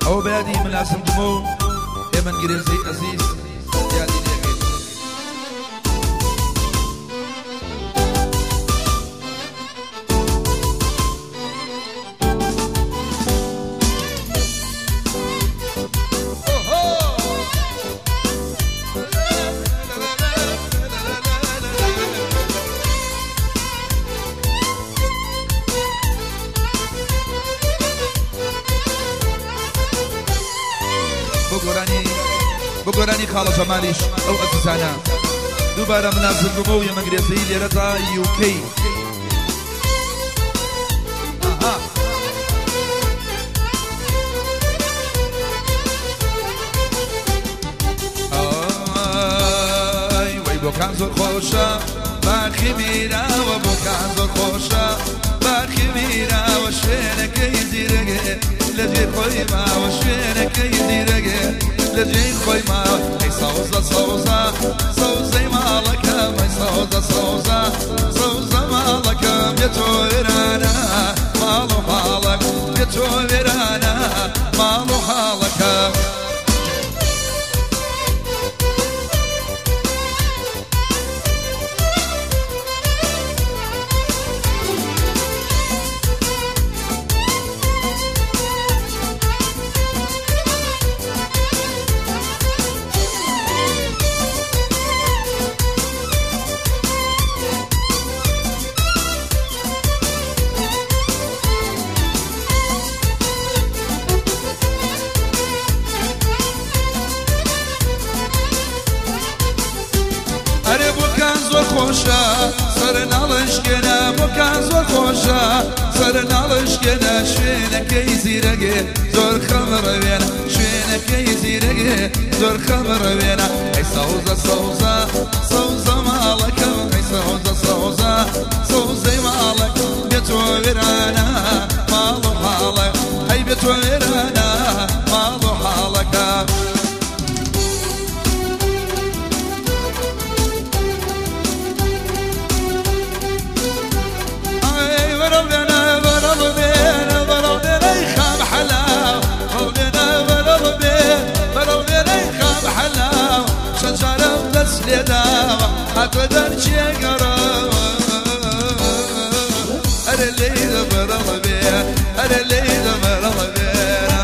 او بيادي من لازم دمو يمن قريزي عزيز يادي نيكي بقراني خالة جماليش او عزيزانا دوباره منازل بمو يمن قريزي ليرتا يوكي بۆکان زۆر خۆشە باخی میراوە بۆکان زۆر خۆشە باخی میراوە شوێنەکەی زیرەگێ لە جێ خۆی ماوە شوێنەکەی زیرەگێ لە جێ خۆی ماوە ئەی سەوزە سەوزە سەوزەی ماڵەکەم ئەی سەوزە سەوزە سەوزە ماڵەکەم بێتۆ وێرانە ماڵ و حاڵەک بێتۆ وێرانە ماڵ و حاڵەکەم خۆشە سەر ناڵشکێنە بۆکان زۆر خۆشە سەر ناڵشکێنە شوێنەکەی زیرەگێ زۆر خەمڕەوێنە شوێنەکەی زیرەگێ زۆر خەمڕەوێنە ئەی سەوزە سەوزە سەوزە ماڵەکەم ئەی سەوزە سەوزە سەوزەی ماڵەکەم بێتۆ وێرانە ماڵ و حاڵەک ئەی بێتۆ وێرانە ماڵ و حاڵەکە أقدر شيء قرابة أنا اللي دبر بيه أنا اللي دبر بيه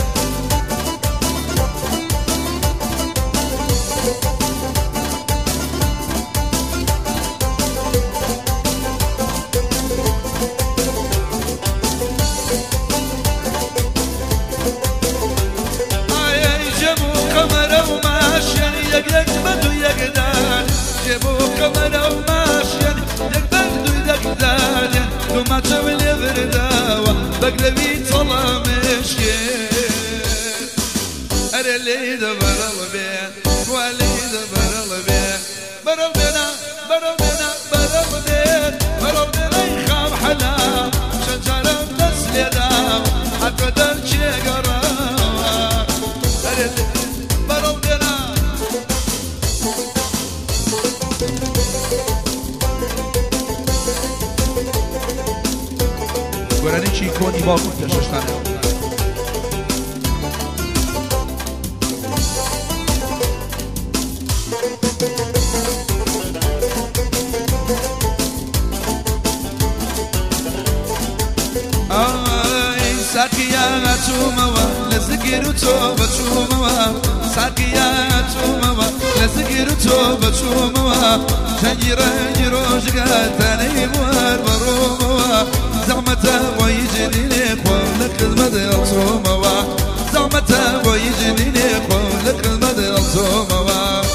أي جابوا قمر وماشي يقلق بدو يقدر جابوا قمر وماشي يقبل يقدر وما تولي برداوة بقلبي طلع مشي أنا اللي دبر البين واللي دبر البين برا بنا برا بنا برا بنا برا بنا يخاف حلا شجرة تسليدا أقدر شي قرابة أنا اللي برا بنا گرانی چی کنی با کن تششتانه آی ساقیا توموا لذکر تو بچوموا ساقیا توموا لذکر تو بچوموا تجري روجك تاني موار بروموا زعمته ويجنيني قولك المدى الصوموا زعمته ويجنيني قولك المدى الصوموا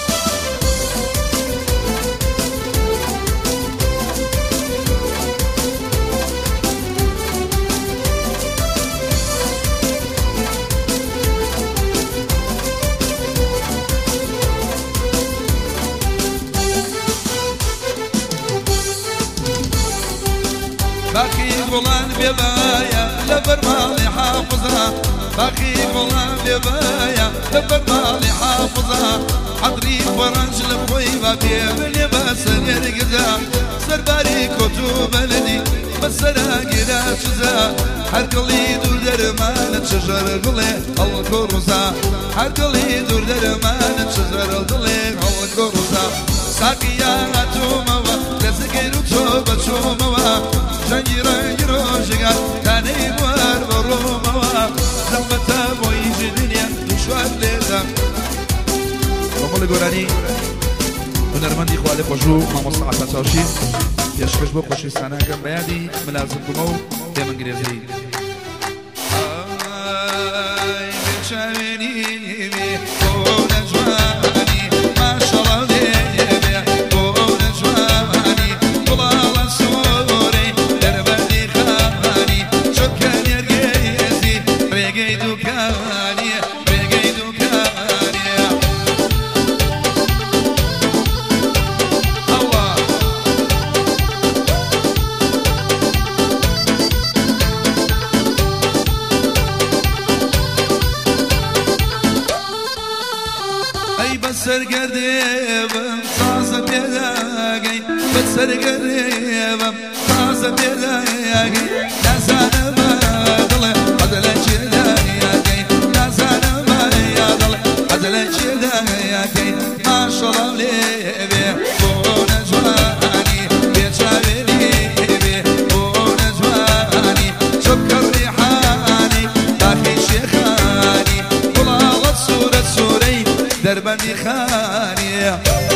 باقي غلان ببايا لبر مالي حافظها باقي غلان ببايا لبر مالي حافظها حضري فرنج لخوي بابي من بس نرقزها سرباري كتب بلدي بس راقي لا شزا حرقلي دو درمان شجر دڵێ هەڵکۆ ڕووزا هەر دڵی دوور دەرەمانت شجر دڵێ هەڵکۆ ڕووزا ساقییا هاتوومەوە لە زگەیر و تۆ بەچوومەوە ژەنگی ڕەنگی ڕۆژگار دانەی وەر بەڕۆمەوە زەمەتە بۆی دنیا دوشوار لێدا کۆمەڵی گۆرانی هونەرمەندی خوا لێ خۆشوو مامۆستا عەفەت چاوشی پێشکەش بۆ خۆشویستانەکەم بەیادی ملازم بوومە و دێمەنگرێزەی سرگردیم تازه پیداگی بد سرگردیم تازه پیداگی نزانم دل عدل چیداگی نزانم دل عدل چیداگی ماشالله لیبی بون جوانی بیچاره لیبی بون جوانی سكر ریحانی داخل شیخانی بلاغت سوره دربني خاني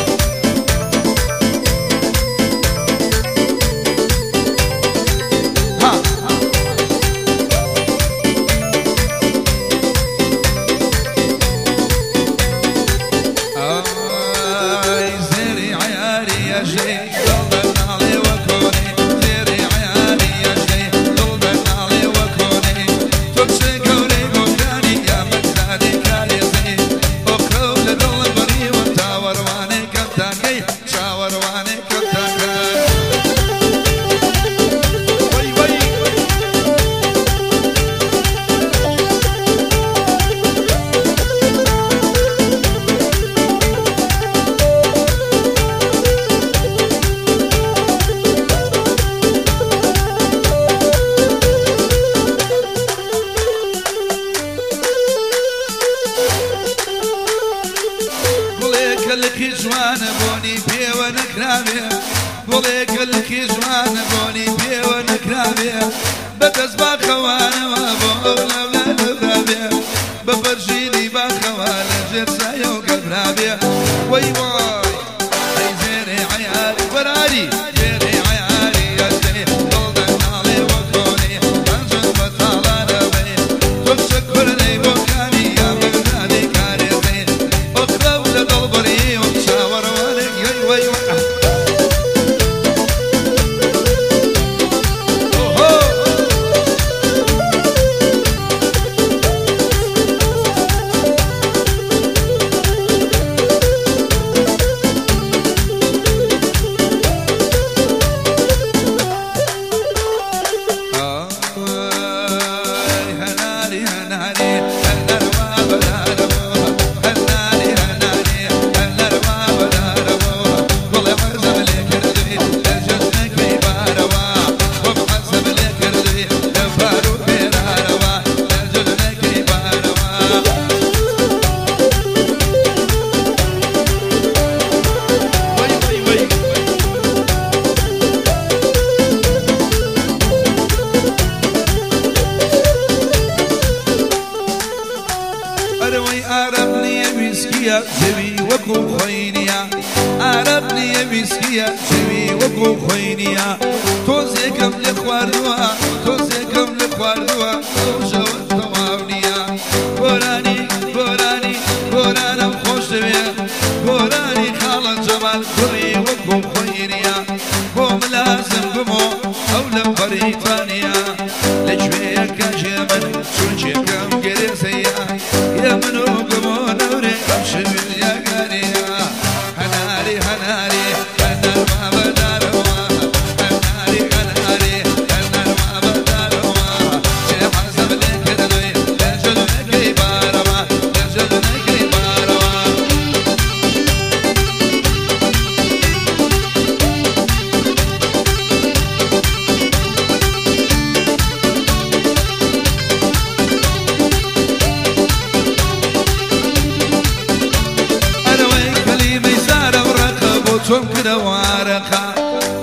زيري عياري يا شي ضلنا علي وكوني زيري عياري يا شي ضلنا علي وكوني تبشي قولي قولاني يا مجداني كاليزي جوان بوني بي ونكرامي بوليك الكي جوان بوني بي ونكرامي بدز باخوانا وابولا ولا نغرابي ببرجيني باخوانا جرسا يوقف رابي وي واي اي زيني عيالي وراري زيني عيالي يا زي ضلنا علي وكوني انجل بطالانا بي تبشكرني بوكاني يا بغدادي كاري زي اقرب لدلبري جوي وكو خوينيا عربني يا مسكيا جوي وكو خوينيا توزيكم لخواردوا توزيكم لخواردوا وجو التوارنيا بوراني بوراني بورانا خوش بيا بوراني خالة جمال كري وكو خوينيا بوم لازم بمو او لبريطانيا لجوية كجمل شوشيكم قريسيا يا منو بمو نوري امشي يا قريا هناري هناري هنار ما بداروا هناري هناري هنار ما بداروا شي حسب لك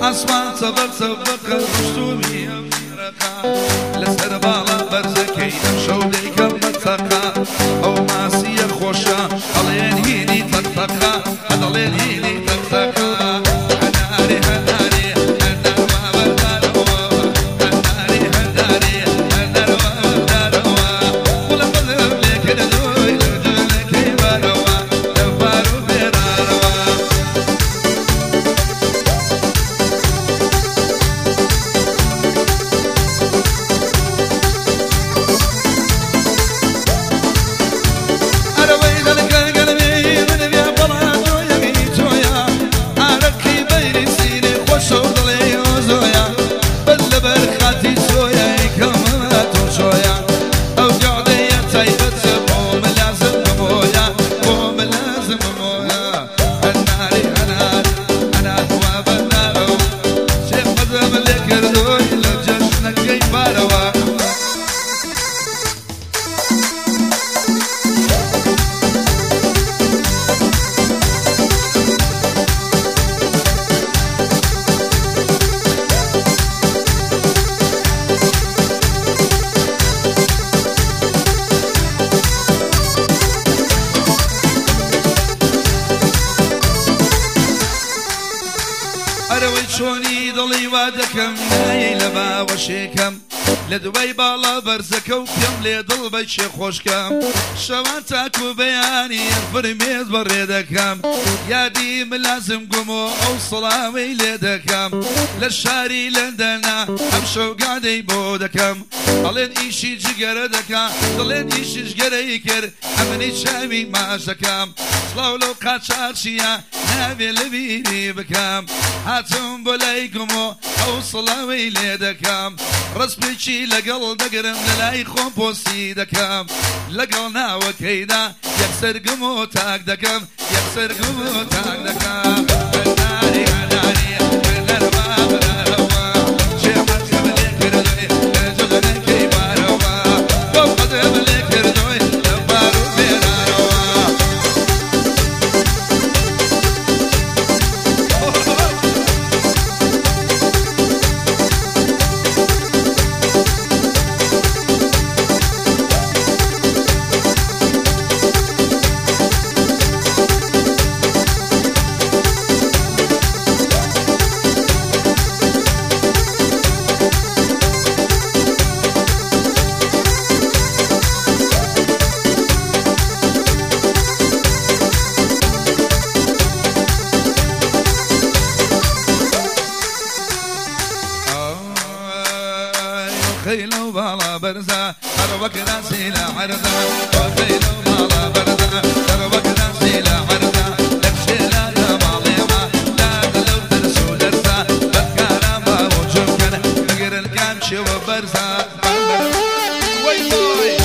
عسمان سبق سبق رشتومي لسر بالا برزكي نمشو ديك المتسقى او ماسية خوشا علين هيني تقتقى علين هيني تقتقى هناري هناري هنار وابدار هناري هناري هنار وابدار ولا مذهب لك ندوي لجلك يباروا دباروا بيراروا شوني ضلي وادكم ناي لبا وشيكم لدوي بالا برزكو كم لدل بيشي خوشكم شوانتك وبياني فرميز بريدكم يا دي ملازم قمو او صلاوي لدكم للشاري لندنا امشو قاعدي بودكم ضلين ايشي جقردكم ضلين ايشي جقريكر امني شامي ماشكم صلاو لو قاتشارشيا نابي لبيني بكم هاتم بلايكمو او صلاوي لدكم رسبيشي لقل دقرم للاي خون بوسي دكم لقلنا وكيدا يكسر قمو تاك دكم يكسر قمو تاك دكم هناري هناري هنروا براروا شيخت قبلي كردوي جغن كيباروا قوقت قبلي كردوي دبارو بيراروا خيلو بالا برزا تروك راسي لعرضا وخيلو بالا برزا تروك راسي لعرضا لكشيلا لماليما لا تلو ترسو درسا بكارا ما وجوكنا بقر الكامشي وبرزا ويلوي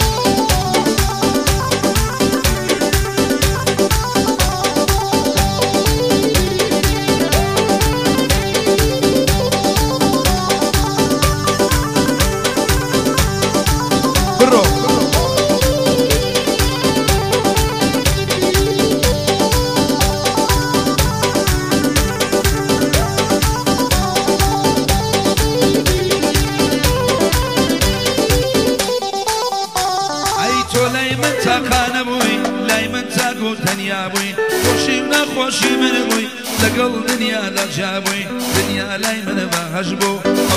دنيا بوي خوشي من خوشي من بوي لقل دنيا لا جابوي دنيا لاي من بهجبو